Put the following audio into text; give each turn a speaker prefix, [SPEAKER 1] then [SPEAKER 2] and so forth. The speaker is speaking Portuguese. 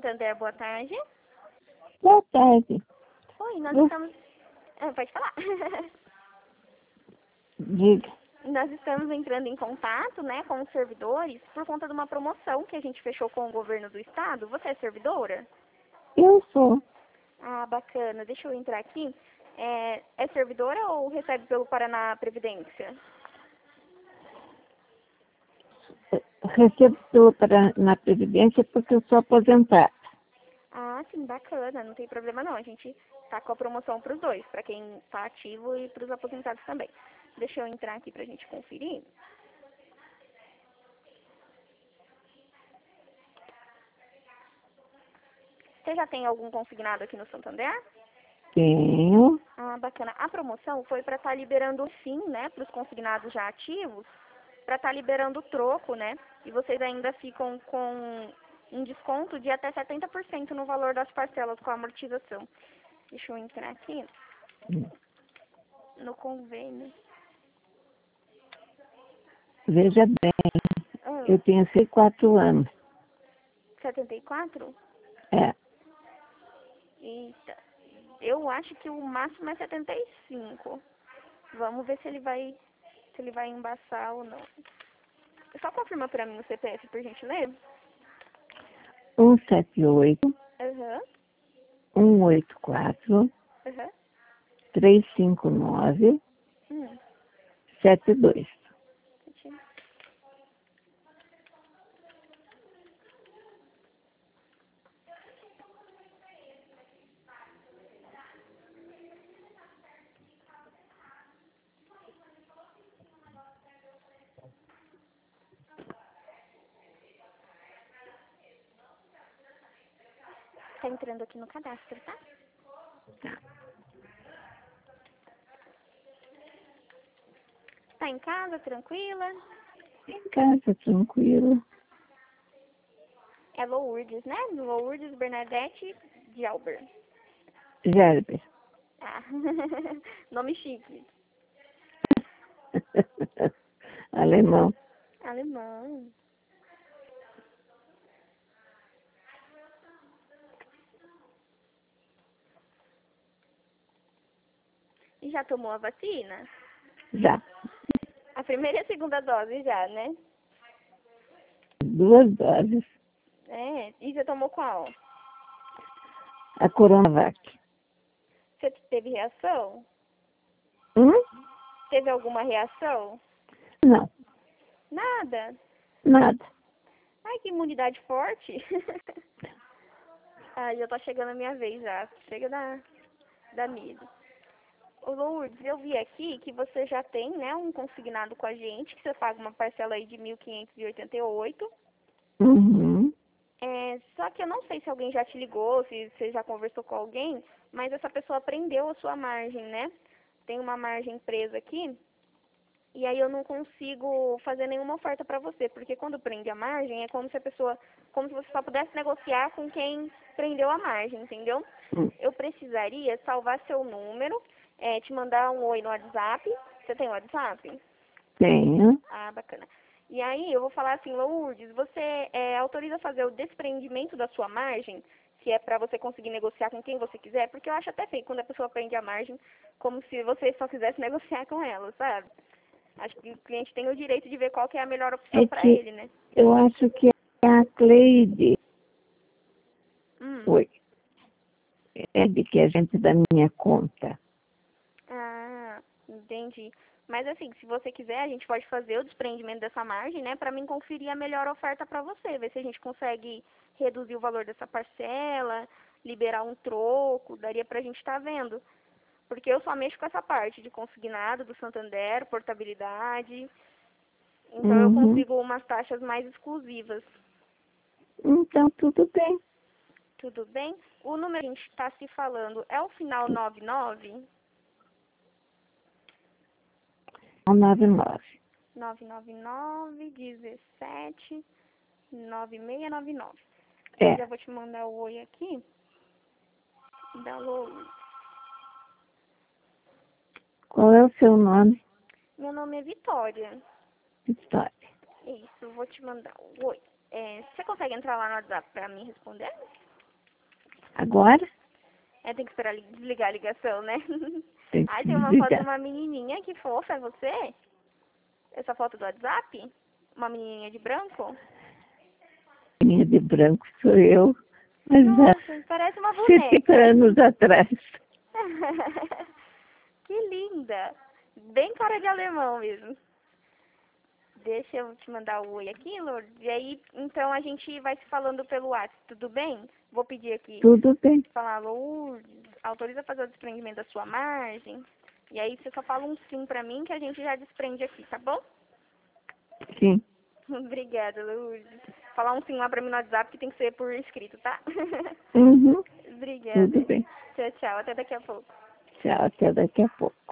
[SPEAKER 1] Santander, boa tarde.
[SPEAKER 2] Boa tarde.
[SPEAKER 1] Oi, nós estamos... pode falar.
[SPEAKER 2] Diga.
[SPEAKER 1] Nós estamos entrando em contato, né, com os servidores por conta de uma promoção que a gente fechou com o governo do estado. Você é servidora?
[SPEAKER 2] Eu sou.
[SPEAKER 1] Ah, bacana. Deixa eu entrar aqui. É servidora ou recebe pelo Paraná Previdência?
[SPEAKER 2] Recebo na Previdência porque eu sou aposentada.
[SPEAKER 1] Ah, sim, bacana. Não tem problema não. A gente tá com a promoção para os dois, para quem tá ativo e para os aposentados também. Deixa eu entrar aqui pra gente conferir. Você já tem algum consignado aqui no Santander?
[SPEAKER 2] Tenho.
[SPEAKER 1] Ah, bacana. A promoção foi para estar liberando sim, né, para os consignados já ativos, para estar liberando o troco, né? E vocês ainda ficam com um desconto de até 70% no valor das parcelas com a amortização. Deixa eu entrar aqui no convênio.
[SPEAKER 2] Veja bem, eu tenho 64 anos.
[SPEAKER 1] 74?
[SPEAKER 2] É.
[SPEAKER 1] Eita. Eu acho que o máximo é 75. Vamos ver se ele vai embaçar ou não. Só confirma para mim o CPF, por gentileza.
[SPEAKER 2] 178
[SPEAKER 1] Aham.
[SPEAKER 2] 184
[SPEAKER 1] Aham.
[SPEAKER 2] 359
[SPEAKER 1] Hum.
[SPEAKER 2] 72.
[SPEAKER 1] Tá entrando aqui no cadastro, tá?
[SPEAKER 2] Tá.
[SPEAKER 1] Tá em casa, tranquila?
[SPEAKER 2] Em casa, tranquilo.
[SPEAKER 1] É Lourdes, né? Lourdes Bernadette de Alber.
[SPEAKER 2] Gerber.
[SPEAKER 1] Ah, nome chique.
[SPEAKER 2] Alemão.
[SPEAKER 1] Alemão. E já tomou a vacina?
[SPEAKER 2] Já.
[SPEAKER 1] A primeira e a segunda dose já, né?
[SPEAKER 2] 2 doses.
[SPEAKER 1] E você tomou qual?
[SPEAKER 2] A Coronavac.
[SPEAKER 1] Você teve reação?
[SPEAKER 2] Hum?
[SPEAKER 1] Teve alguma reação?
[SPEAKER 2] Não.
[SPEAKER 1] Nada.
[SPEAKER 2] Nada.
[SPEAKER 1] Ai, que imunidade forte. Ai, já tá chegando a minha vez já. Chega da Mido. Ô Lourdes, eu vi aqui que você já tem, né, um consignado com a gente, que você paga uma parcela aí de 1.588.
[SPEAKER 2] Uhum.
[SPEAKER 1] Só que eu não sei se alguém já te ligou, se você já conversou com alguém, mas essa pessoa prendeu a sua margem, né? Tem uma margem presa aqui, e aí eu não consigo fazer nenhuma oferta para você, porque quando prende a margem é como se você só pudesse negociar com quem prendeu a margem, entendeu? Eu precisaria salvar seu número, te mandar um oi no WhatsApp. Você tem WhatsApp?
[SPEAKER 2] Tenho.
[SPEAKER 1] Ah, bacana. E aí eu vou falar assim, Lourdes, você autoriza fazer o desprendimento da sua margem, se é para você conseguir negociar com quem você quiser, porque eu acho até feio quando a pessoa prende a margem, como se você só quisesse negociar com ela, sabe? Acho que o cliente tem o direito de ver qual que é a melhor opção para ele, né?
[SPEAKER 2] Eu acho que é a Cleide. Oi. É de que a gente da minha conta.
[SPEAKER 1] Ah, entendi. Mas assim, se você quiser, a gente pode fazer o desprendimento dessa margem, né? Para mim conferir a melhor oferta para você. Ver se a gente consegue reduzir o valor dessa parcela, liberar um troco, daria pra gente estar vendo. Porque eu só mexo com essa parte de consignado do Santander, portabilidade. Então eu consigo umas taxas mais exclusivas.
[SPEAKER 2] Então, tudo bem.
[SPEAKER 1] Tudo bem? O número que a gente está se falando é o final 99?
[SPEAKER 2] 99.
[SPEAKER 1] 999 17 9699.
[SPEAKER 2] É.
[SPEAKER 1] Já vou te mandar o oi aqui. Da Lourdes.
[SPEAKER 2] Qual é o seu nome?
[SPEAKER 1] Meu nome é Vitória.
[SPEAKER 2] Vitória.
[SPEAKER 1] Isso, vou te mandar o oi. Você consegue entrar lá no WhatsApp para mim responder?
[SPEAKER 2] Agora?
[SPEAKER 1] Tem que esperar desligar a ligação, né?
[SPEAKER 2] Tem que
[SPEAKER 1] Ai, tem uma foto de
[SPEAKER 2] desligar.
[SPEAKER 1] uma menininha, que fofa, é você? Essa foto do WhatsApp? Uma menininha de branco?
[SPEAKER 2] Minha de branco sou eu. Mas
[SPEAKER 1] Nossa, parece uma
[SPEAKER 2] 70
[SPEAKER 1] boneca.
[SPEAKER 2] anos atrás.
[SPEAKER 1] Que linda. Bem cara de alemão mesmo. Deixa eu te mandar o oi aqui, Lourdes. E aí, então, a gente vai se falando pelo WhatsApp, tudo bem? Vou pedir aqui,
[SPEAKER 2] Tudo bem.
[SPEAKER 1] falar, Lourdes, autoriza a fazer o desprendimento da sua margem. E aí, você só fala um sim pra mim que a gente já desprende aqui, tá bom?
[SPEAKER 2] Sim.
[SPEAKER 1] Obrigada, Lourdes. Falar um sim lá pra mim no WhatsApp que tem que ser por escrito, tá?
[SPEAKER 2] Uhum.
[SPEAKER 1] Obrigada.
[SPEAKER 2] Tudo bem.
[SPEAKER 1] Tchau, tchau. Até daqui a pouco.
[SPEAKER 2] Tchau, até daqui a pouco.